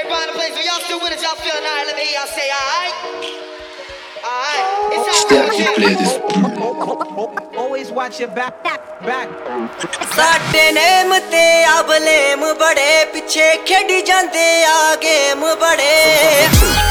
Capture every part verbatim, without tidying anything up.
everybody in the place. So y'all still with us? Y'all feeling alright? Let me hear y'all say alright. Alright. It's all Step play this. Always watch your back, back. ਸਾਡੇ ਨੇਮ ਤੇ ਆ blame ਬੜੇ ਪਿੱਛੇ ਖੇਡੀ ਜਾਂਦੇ ਆ game ਬੜੇ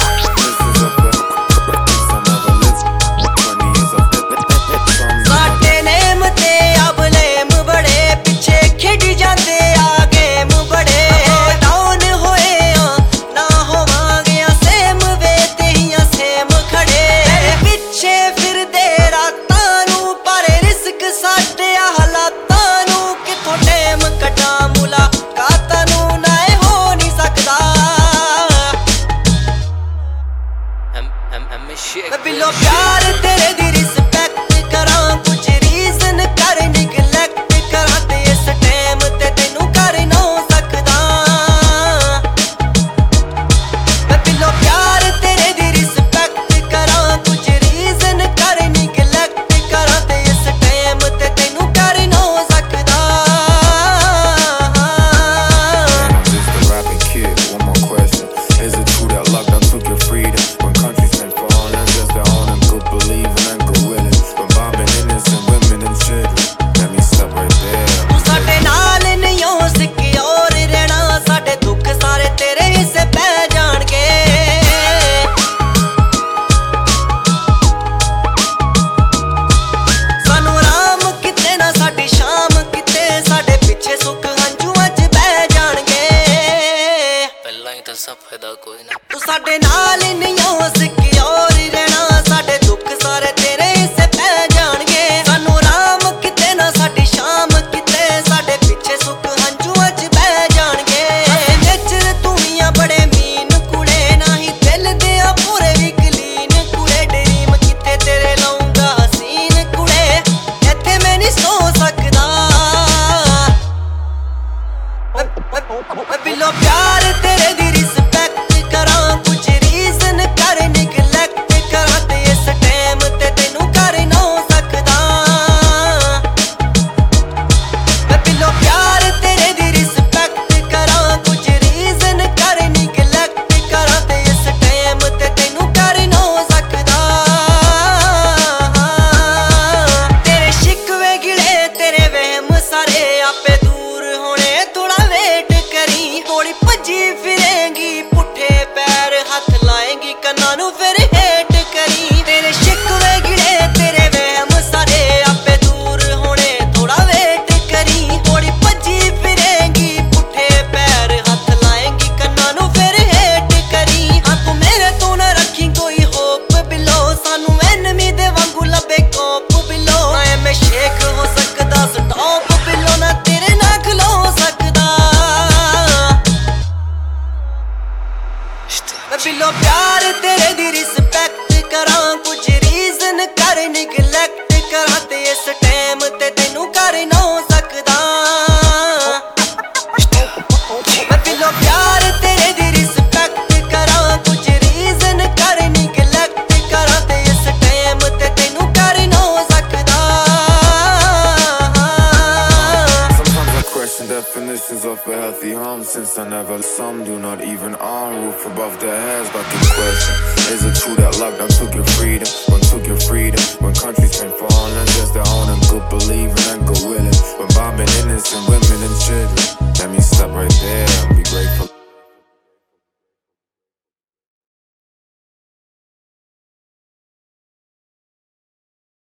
ਸਾਡੇ ਨੇਮ ਤੇ ਆ ਬਲੇਮ ਬੜੇ ਪਿੱਛੇ ਖੇਡੀ ਜਾਂਦੇ ਆ ਗੇਮ ਬੜੇ ਡਾਊਨ ਹੋਏ ਆ ਨਾ ਹੋਵਾਂਗੇ ਆ ਸੇਮ ਵੇ ਤੇਹੀਆਂ ਸੇਮ ਖੜੇ ਪਿੱਛੇ ਫਿਰਦੇ ਰਾਤਾਂ ਨੂੰ ਪਰ ਰਿਸਕ ਸਾਡੇ ਆ ਹਾਲਾਤਾਂ ਨੂੰ ਕਿਥੋਂ ਟਾਈਮ ਕੱਢਾਂ ਮੁਲਾਕਾਤਾਂ ਨੂੰ ਨਾ ਇਹ ਹੋ ਨਹੀਂ ਸਕਦਾ ਮੈਂ ਬਿਲੋ ਪਿਆਰ ਤੇਰੇ ਦੀ ਰਿਸਪੈਕਟ ਕਰਾਂ ਕੁਝ ਰੀਜ਼ਨ ਕਰ ਨਿਗਲੈਕਟ ਕਰਾਂ ਤੇ ਇਸ ਟਾਈਮ ਤੇ ਤੈਨੂੰ ਕਰ ਨਾ ਸਕਦਾ ਮੈਂ ਬਿਲੋ ਪਿਆਰ ਤੇਰੇ ਦੀ ਰਿਸਪੈਕਟ ਕਰਾਂ ਕੁਝ ਰੀਜ਼ਨ ਕਰ ਨਿਗਲੈਕਟ ਕਰਾਂ ਤੇ ਇਸ ਟਾਈਮ ਤੇ ਤੈਨੂੰ ਕਰ ਨਾ ਸਕਦਾ I'm just a rapping kid, one more question. Is it true that lockdown took your freedom? When countries stand for all and just their own and good believing and good willing. When bombing innocent women and children. Let me stop right there. ਤੂੰ ਸਾਡੇ ਨਾਲ ਨਹੀਂ ਹੋ secure ਰਹਿਣਾ ਸਾਡੇ ਦੁੱਖ ਸਾਰੇ ਤੇਰੇ ਹਿੱਸੇ ਪੈ ਜਾਣਗੇ ਸਾਨੂੰ ਆਰਾਮ ਕਿਤੇ ਨਾ ਸਾਡੀ ਸ਼ਾਮ ਕਿਤੇ ਸਾਡੇ ਪਿੱਛੇ ਸੁੱਖ ਹੰਝੂਆਂ 'ਚ ਬਹਿ ਜਾਣਗੇ ਪਹਿਲਾਂ ਹੀ ਤਾਂ ਸਭ ਫਾਇਦਾ ਕੋਈ ਨਾ ਤੂੰ ਸਾਡੇ ਨਾਲ ਨਹੀਂ ਹੋ ਸਿਕਿਉਰ ਰਹਿਣਾ ਸਾਡੇ ਦੁੱਖ ਸਾਰੇ ਤੇਰੇ ਹਿੱਸੇ ਪੈ ਜਾਣਗੇ ਸਾਨੂੰ ਆਰਾਮ ਕਿਤੇ ਨਾ ਸਾਡੀ ਸ਼ਾਮ ਕਿਤੇ ਸਾਡੇ ਪਿੱਛੇ ਸੁੱਖ ਹੰਝੂਆਂ 'ਚ ਬਹਿ ਜਾਣਗੇ ਨੇਚਰ ਤੂੰ ਵੀ ਆ ਬੜੇ ਮੀਨ ਕੁੜੇ ਨਹੀਂ ਦਿਲ ਦੇ ਆ ਪੂਰੇ ਵੀ ਕਲੀਨ ਕੁੜੇ ਡਰੀਮ ਕਿਤੇ ਤੇਰੇ ਲਾਉਂਗਾ ਹਸੀਨ ਕੁੜੇ ਇੱਥੇ ਮੈਂ ਨਹੀਂ ਸੋ ਸਕਦਾ ਮੈਂ ਬਿਲੋ ਪਿਆਰ ਤੇਰੇ ਦੀ ਰਿਸਪੈਕਟ ਕਰਾਂ ਕੁਝ ਰੀਜ਼ਨ ਕਰ ਨਿਗਲੈਕਟ ਕਰਾਂ ਤੇ ਇਸ ਟਾਈਮ ਤੇ ਤੈਨੂੰ ਕਰ ਨਾ ਸਕਦਾ ਮੈਂ ਬਿਲੋ ਪਿਆਰ ਤੇਰੇ ਦੀ ਰਿਸਪੈਕਟ ਕਰਾਂ ਕੁਝ ਰੀਜ਼ਨ ਕਰ ਨਿਗਲੈਕਟ ਕਰਾਂ ਤੇ ਇਸ ਟਾਈਮ ਤੇ ਤੈਨੂੰ ਕਰ ਨਾ ਸਕਦਾ ਤੇਰੇ ਸ਼ਿਕਵੇ ਗਿਲੇ ਤੇਰੇ ਵਹਿਮ ਸਾਰੇ ਆਪੇ ਦੂਰ ਹੋਣੇ ਥੋੜਾ ਵੇਟ ਕਰੀ ਗੋਲੀ ਭੱਜੀ ਫਿਰੇਂਗੀ ਪੁੱਠੇ ਪੈਰ ਹੱਥ ਲਾਏਂਗੀ ਕੰਨਾਂ ਨੂੰ ਫਿਰ ਹੇਟ ਕਰੀ ਤੇਰੇ ਸ਼ਿਕਵੇ ਗਿਲੇ ਤੇਰੇ ਵਹਿਮ ਸਾਰੇ ਆਪੇ ਦੂਰ ਹੋਣੇ ਥੋੜਾ ਵੇਟ ਕਰੀ ਗੋਲੀ ਭੱਜੀ ਫਿਰੇਂਗੀ ਪੁੱਠੇ ਪੈਰ ਹੱਥ ਲਾਏਂਗੀ ਕੰਨਾਂ ਨੂੰ ਫਿਰ ਹੇਟ ਕਰੀ ਹਾਂ ਤੂੰ ਮੇਰੇ ਤੋਂ ਨਾ ਰੱਖੀ ਕੋਈ ਹੋਪ ਬਿਲੋ ਸਾਨੂੰ ਐਨਮੀ ਦੇ ਵਾਂਗੂ ਲੱਭੇ ਕੋਪ ਬਿਲੋ ਮੈਂ ਮੈਂ ਸ਼ੇਖ ਹੋ ਸਕਦਾ ਸਟਾਪ ਬਿਲੋ ਨਾ ਤੇਰੇ ਨਾਲ ਖਲੋ ਸਕਦਾ ਮੈਂ ਬਿਲੋ ਪਿਆਰ ਤੇਰੇ ਦੀ ਰਿਸਪੈਕਟ ਕਰਾਂ ਕੁਝ ਰੀਜ਼ਨ ਕਰ ਨਿਗਲੈਕਟ ਕਰਾਂ ਤੇ ਇਸ ਟਾਈਮ ਤੇ ਤੈਨੂੰ ਕਰ ਨਾ ਸਕਦਾ ਮੈਂ ਬਿਲੋ ਪਿਆਰ ਤੇਰੇ ਦੀ ਰਿਸਪੈਕਟ ਕਰਾਂ ਕੁਝ ਰੀਜ਼ਨ ਕਰ ਨਿਗਲੈਕਟ ਕਰਾਂ ਤੇ ਇਸ ਟਾਈਮ ਤੇ ਤੈਨੂੰ ਕਰ ਨਾ ਸਕਦਾ Sometimes I question definitions of a healthy home since I never some do not even on roof above their heads but the question is it true that lockdown took your freedom when took your freedom when countries stand for all and just their own and good believing and good willing when bombing innocent women and children let me stop right there and be grateful